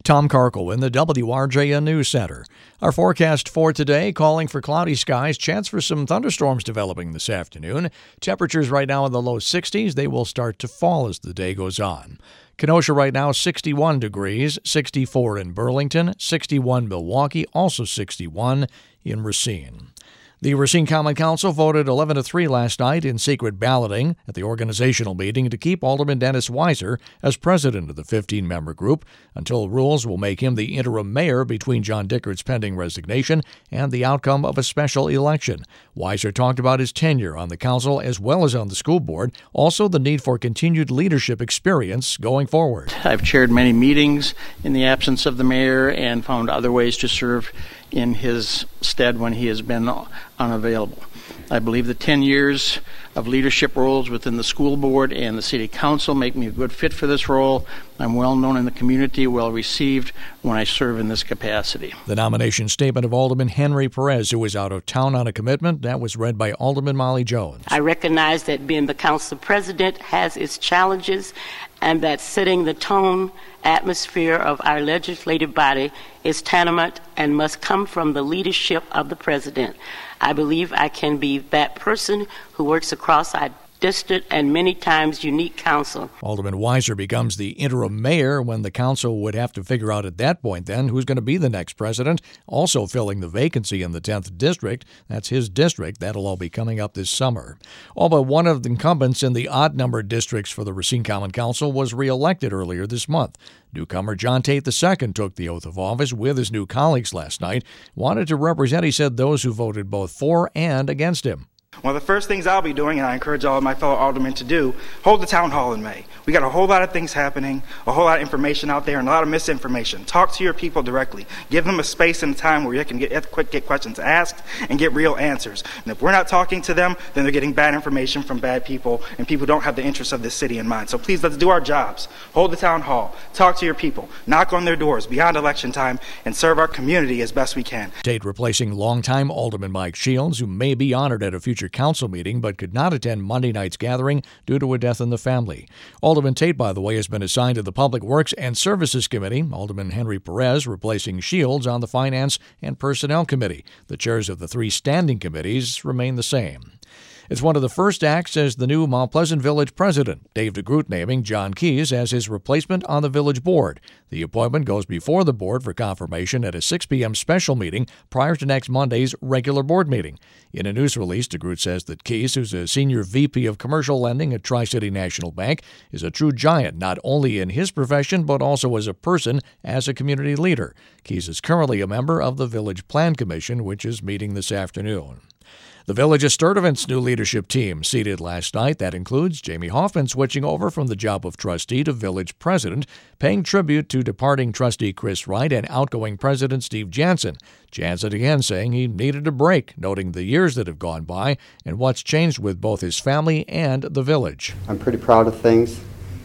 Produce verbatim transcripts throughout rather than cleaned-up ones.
Tom Karkel in the W R J N News Center. Our forecast for today calling for cloudy skies, chance for some thunderstorms developing this afternoon. Temperatures right now in the low sixties. They will start to fall as the day goes on. Kenosha right now sixty-one degrees, sixty-four in Burlington, sixty-one Milwaukee, also sixty-one in Racine. The Racine Common Council voted eleven to three last night in secret balloting at the organizational meeting to keep Alderman Dennis Weiser as president of the fifteen-member group until rules will make him the interim mayor between John Dickert's pending resignation and the outcome of a special election. Weiser talked about his tenure on the council as well as on the school board, also the need for continued leadership experience going forward. I've chaired many meetings in the absence of the mayor and found other ways to serve in his stead when he has been unavailable. I believe the ten years of leadership roles within the school board and the city council make me a good fit for this role. I'm well known in the community, well received when I serve in this capacity. The nomination statement of Alderman Henry Perez, who is out of town on a commitment, that was read by Alderman Molly Jones. I recognize that being the council president has its challenges and that setting the tone atmosphere of our legislative body is tantamount and must come from the leadership of the president. I believe I can be that person who works across our distant and many times unique council. Alderman Weiser becomes the interim mayor when the council would have to figure out at that point then who's going to be the next president, also filling the vacancy in the tenth district. That's his district. That'll all be coming up this summer. All but one of the incumbents in the odd-numbered districts for the Racine Common Council was reelected earlier this month. Newcomer John Tate the Second took the oath of office with his new colleagues last night. Wanted to represent, he said, those who voted both for and against him. One of the first things I'll be doing, and I encourage all of my fellow aldermen to do, hold the town hall in May. We got a whole lot of things happening, a whole lot of information out there, and a lot of misinformation. Talk to your people directly. Give them a space and a time where you can get quick get questions asked and get real answers. And if we're not talking to them, then they're getting bad information from bad people, and people don't have the interests of this city in mind. So please, let's do our jobs. Hold the town hall. Talk to your people. Knock on their doors beyond election time and serve our community as best we can. Tate replacing longtime Alderman Mike Shields, who may be honored at a future council meeting but could not attend Monday night's gathering due to a death in the family. Alderman Tate, by the way, has been assigned to the Public Works and Services Committee. Alderman Henry Perez replacing Shields on the Finance and Personnel Committee. The chairs of the three standing committees remain the same. It's one of the first acts as the new Mount Pleasant Village president, Dave DeGroot naming John Keyes as his replacement on the village board. The appointment goes before the board for confirmation at a six p.m. special meeting prior to next Monday's regular board meeting. In a news release, DeGroot says that Keyes, who's a senior V P of commercial lending at Tri-City National Bank, is a true giant not only in his profession but also as a person, as a community leader. Keyes is currently a member of the Village Plan Commission, which is meeting this afternoon. The Village of Sturtevant's new leadership team seated last night. That includes Jamie Hoffman switching over from the job of trustee to village president, paying tribute to departing trustee Chris Wright and outgoing president Steve Jansen. Jansen again saying he needed a break, noting the years that have gone by and what's changed with both his family and the village. I'm pretty proud of things.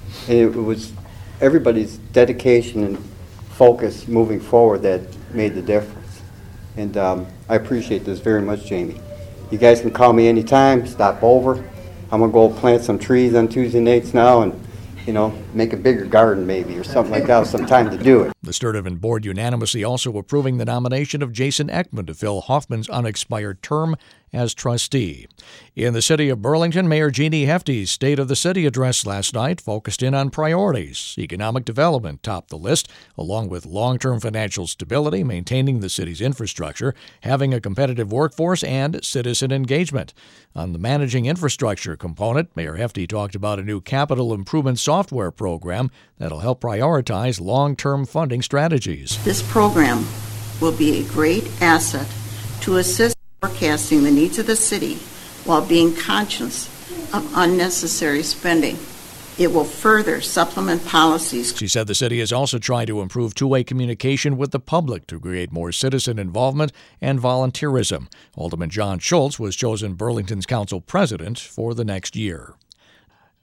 It was everybody's dedication and focus moving forward that made the difference. And um, I appreciate this very much, Jamie. You guys can call me anytime, stop over. I'm going to go plant some trees on Tuesday nights now and, you know, make a bigger garden maybe or something like that with some time to do it. The Sturtevant board unanimously also approving the nomination of Jason Ekman to fill Hoffman's unexpired term as trustee. In the city of Burlington, Mayor Jeannie Hefty's State of the City address last night focused in on priorities. Economic development topped the list, along with long-term financial stability, maintaining the city's infrastructure, having a competitive workforce, and citizen engagement. On the managing infrastructure component, Mayor Hefty talked about a new capital improvement software program that'll help prioritize long-term funding strategies. This program will be a great asset to assist forecasting the needs of the city while being conscious of unnecessary spending. It will further supplement policies. She said the city is also trying to improve two-way communication with the public to create more citizen involvement and volunteerism. Alderman John Schultz was chosen Burlington's council president for the next year.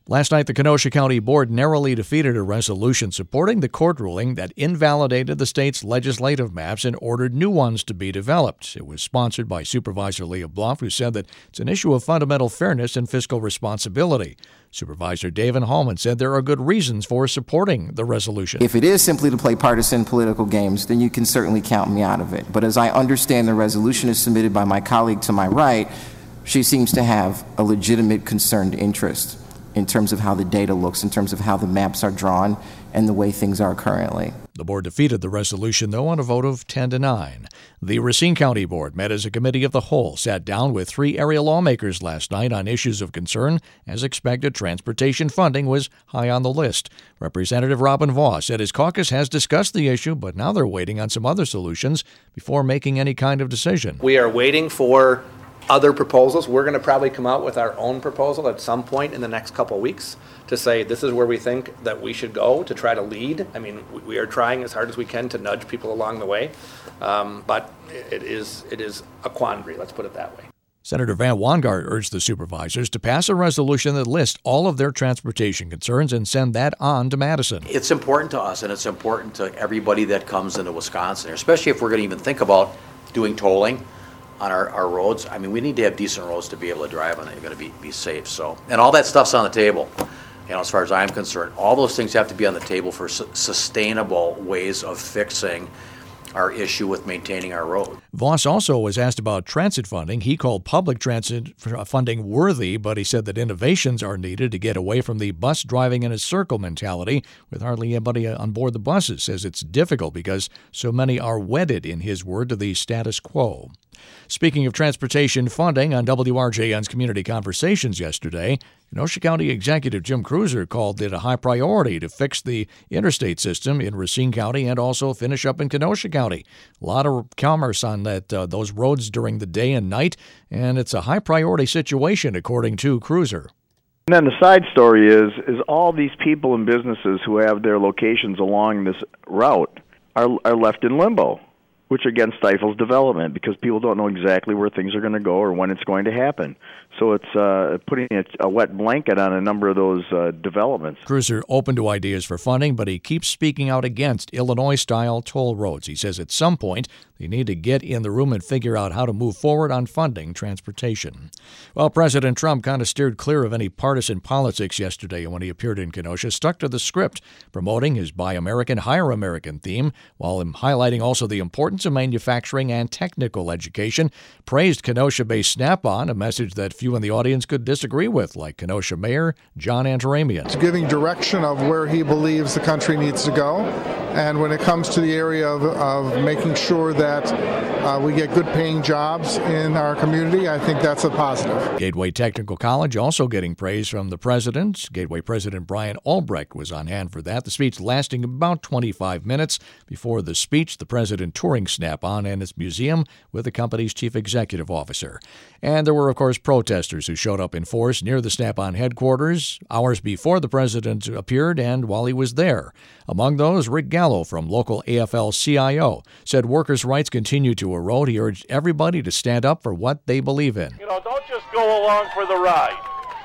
Last night, the Kenosha County Board narrowly defeated a resolution supporting the court ruling that invalidated the state's legislative maps and ordered new ones to be developed. It was sponsored by Supervisor Leah Bluff, who said that it's an issue of fundamental fairness and fiscal responsibility. Supervisor David Hallman said there are good reasons for supporting the resolution. If it is simply to play partisan political games, then you can certainly count me out of it. But as I understand the resolution is submitted by my colleague to my right, she seems to have a legitimate concerned interest in terms of how the data looks, in terms of how the maps are drawn, and the way things are currently. The board defeated the resolution, though, on a vote of ten to nine. The Racine County Board met as a committee of the whole, sat down with three area lawmakers last night on issues of concern. As expected, transportation funding was high on the list. Representative Robin Voss said his caucus has discussed the issue, but now they're waiting on some other solutions before making any kind of decision. We are waiting for other proposals. We're going to probably come out with our own proposal at some point in the next couple of weeks to say this is where we think that we should go to try to lead. I mean, we are trying as hard as we can to nudge people along the way, um, but it is it is a quandary, let's put it that way. Senator Van Wangart urged the supervisors to pass a resolution that lists all of their transportation concerns and send that on to Madison. It's important to us, and it's important to everybody that comes into Wisconsin, especially if we're going to even think about doing tolling on our, our roads. I mean, we need to have decent roads to be able to drive on. They're going to be, be safe. So, and all that stuff's on the table. You know, as far as I'm concerned, all those things have to be on the table for su- sustainable ways of fixing our issue with maintaining our road. Voss also was asked about transit funding. He called public transit funding worthy, but he said that innovations are needed to get away from the bus driving in a circle mentality with hardly anybody on board the buses. Says it's difficult because so many are wedded, in his word, to the status quo. Speaking of transportation funding, on W R J N's Community Conversations yesterday, Kenosha County Executive Jim Cruiser called it a high priority to fix the interstate system in Racine County and also finish up in Kenosha County. A lot of commerce on that uh, those roads during the day and night, and it's a high priority situation, according to Cruiser. And then the side story is, is all these people and businesses who have their locations along this route are, are left in limbo, which again stifles development because people don't know exactly where things are going to go or when it's going to happen. So it's uh, putting a, a wet blanket on a number of those uh, developments. Cruiser open to ideas for funding, but he keeps speaking out against Illinois-style toll roads. He says at some point they need to get in the room and figure out how to move forward on funding transportation. Well, President Trump kind of steered clear of any partisan politics yesterday when he appeared in Kenosha, stuck to the script, promoting his Buy American, Hire American theme, while highlighting also the importance of manufacturing and technical education, praised Kenosha-based Snap-on, a message that few in the audience could disagree with, like Kenosha Mayor John Antaramian. It's giving direction of where he believes the country needs to go. And when it comes to the area of, of making sure that uh, we get good paying jobs in our community, I think that's a positive. Gateway Technical College also getting praise from the president. Gateway President Brian Albrecht was on hand for that. The speech lasting about twenty-five minutes. Before the speech, the president touring Snap-on and its museum with the company's chief executive officer. And there were, of course, protesters who showed up in force near the Snap-on headquarters hours before the president appeared and while he was there. Among those, Rick Gallo from local A F L C I O said workers' rights continue to erode. He urged everybody to stand up for what they believe in. You know, don't just go along for the ride.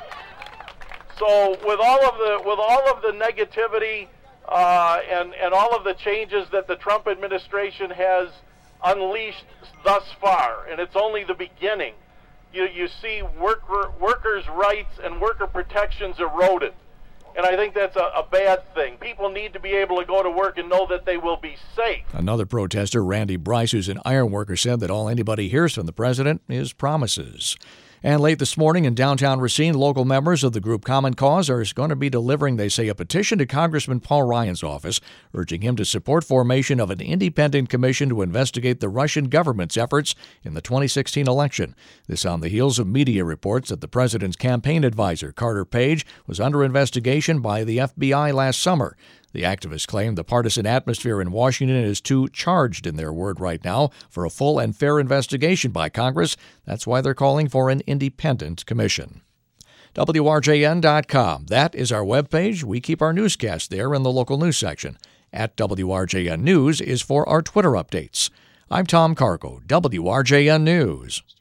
So with all of the with all of the negativity uh, and and all of the changes that the Trump administration has unleashed thus far, and it's only the beginning, you you see worker workers' rights and worker protections eroded. And I think that's a, a bad thing. People need to be able to go to work and know that they will be safe. Another protester, Randy Bryce, who's an iron worker, said that all anybody hears from the president is promises. And late this morning in downtown Racine, local members of the group Common Cause are going to be delivering, they say, a petition to Congressman Paul Ryan's office, urging him to support formation of an independent commission to investigate the Russian government's efforts in the twenty sixteen election. This on the heels of media reports that the president's campaign advisor, Carter Page, was under investigation by the F B I last summer. The activists claim the partisan atmosphere in Washington is too charged, in their word right now, for a full and fair investigation by Congress. That's why they're calling for an independent commission. W R J N dot com. That is our webpage. We keep our newscast there in the local news section. At W R J N News is for our Twitter updates. I'm Tom Cargo, W R J N News.